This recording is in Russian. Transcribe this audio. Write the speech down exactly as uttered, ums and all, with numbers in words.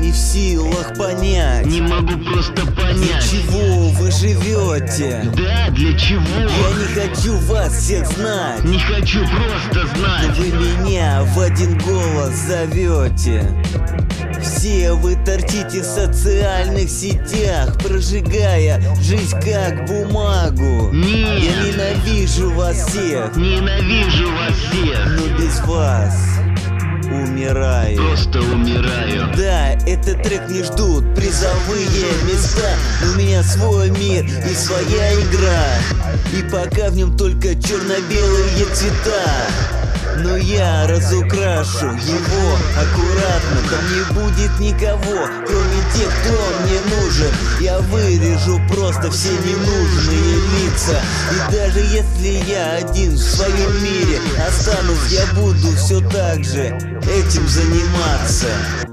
не в силах понять, не могу просто для понять. чего вы живете. Да, для чего? Я не хочу вас всех знать, Не хочу просто но знать. вы меня в один голос зовете. Все вы торчите в социальных сетях, прожигая жизнь как бумагу. Я Нет, ненавижу вас всех, ненавижу вас всех. но без вас умираю. Просто умираю. Да, этот трек не ждут призовые места, но у меня свой мир и своя игра, и пока в нем только черно-белые цвета. Но я разукрашу его аккуратно, там не будет никого, кроме тех, кто мне нужен. Я вырежу просто все ненужные лица, и даже если я один в своем мире останусь, я буду все так же этим заниматься.